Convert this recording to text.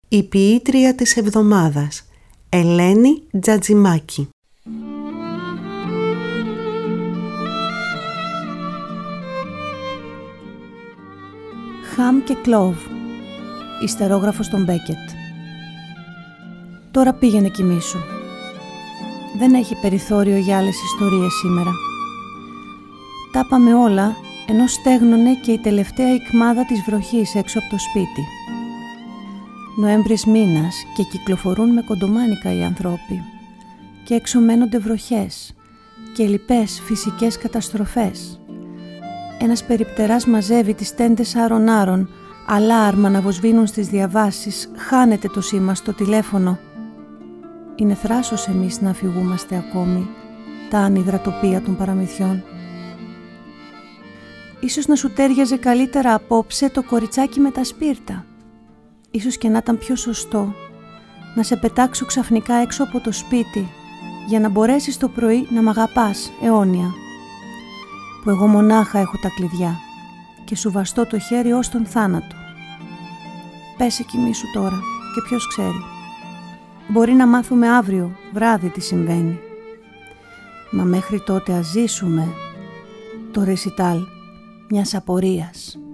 Η ποιήτρια της εβδομάδας, Ελένη Τζατζιμάκη. Χαμ και Κλόβ, ιστερόγραφος των Μπέκετ. Τώρα πήγαινε κοιμήσου. Δεν έχει περιθώριο για άλλες ιστορίες σήμερα. Τα πάμε όλα, ενώ στέγνωνε και η τελευταία ικμάδα της βροχής έξω από το σπίτι. Νοέμβρης μήνας και κυκλοφορούν με κοντομάνικα οι ανθρώποι και έξω μένονται βροχές και λοιπές φυσικές καταστροφές. Ένας περιπτεράς μαζεύει τις τέντες άρων-άρων, αλάρμα να βοσβήνουν στις διαβάσεις, χάνεται το σήμα στο τηλέφωνο. Είναι θράσος εμείς να αφηγούμαστε ακόμη τα άνυδρα τοπία των παραμυθιών. Ίσως να σου τέριαζε καλύτερα απόψε το κοριτσάκι με τα σπίρτα. Ίσως και να ήταν πιο σωστό να σε πετάξω ξαφνικά έξω από το σπίτι για να μπορέσεις το πρωί να μ' αγαπάς αιώνια. Που εγώ μονάχα έχω τα κλειδιά και σου βαστώ το χέρι ως τον θάνατο. Πέσε κοιμήσου τώρα και ποιος ξέρει. Μπορεί να μάθουμε αύριο βράδυ τι συμβαίνει. Μα μέχρι τότε ας ζήσουμε το ρεσιτάλ μιας απορίας.